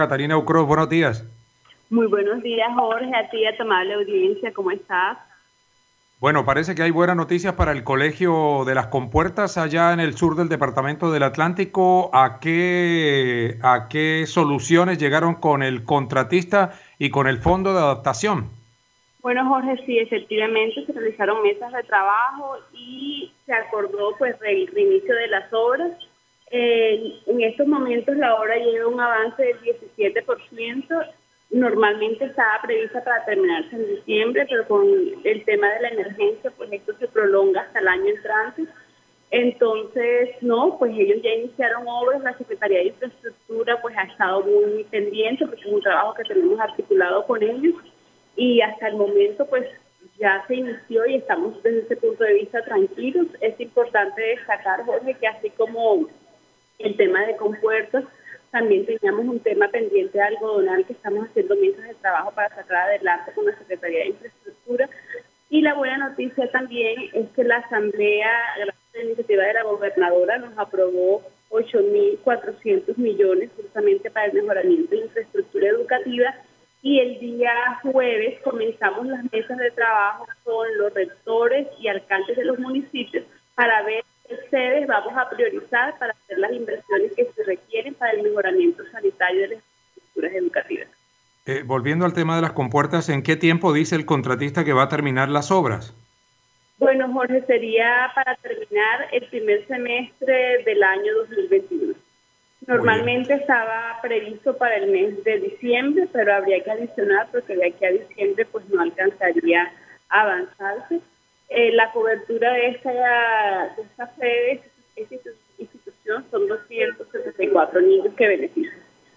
Catalina Ucros, buenos días. Muy buenos días, Jorge, a ti y a tu amable audiencia, ¿cómo estás? Bueno, parece que hay buenas noticias para el Colegio de las Compuertas allá en el sur del Departamento del Atlántico. ¿A qué soluciones llegaron con el contratista y con el fondo de adaptación? Bueno, Jorge, sí, efectivamente se realizaron mesas de trabajo y se acordó pues el reinicio de las obras. En estos momentos la obra lleva un avance del 17%. Normalmente estaba prevista para terminarse en diciembre, pero con el tema de la emergencia, pues esto se prolonga hasta el año entrante. Entonces, no, pues ellos ya iniciaron obras, la Secretaría de Infraestructura pues ha estado muy pendiente porque es un trabajo que tenemos articulado con ellos y hasta el momento pues ya se inició y estamos desde ese punto de vista tranquilos. Es importante destacar, Jorge, que así como el tema de compuertas, también teníamos un tema pendiente de algodonal que estamos haciendo mesas de trabajo para sacar adelante con la Secretaría de Infraestructura. Y la buena noticia también es que la Asamblea, gracias a la iniciativa de la gobernadora, nos aprobó 8.400 millones justamente para el mejoramiento de infraestructura educativa y el día jueves comenzamos las mesas de trabajo con los rectores y alcaldes de los municipios para ver qué sedes vamos a priorizar para hacer las inversiones que se requieren para el mejoramiento sanitario de las infraestructuras educativas. Volviendo al tema de las compuertas, ¿en qué tiempo dice el contratista que va a terminar las obras? Bueno, Jorge, sería para terminar el primer semestre del año 2021. Muy bien. Normalmente estaba previsto para el mes de diciembre, pero habría que adicionar porque de aquí a diciembre pues no alcanzaría a avanzarse. La cobertura de esta sede, esta institución, son 274 niños que benefician.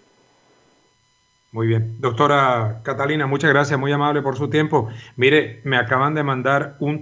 Muy bien. Doctora Catalina, muchas gracias, muy amable por su tiempo. Mire, me acaban de mandar un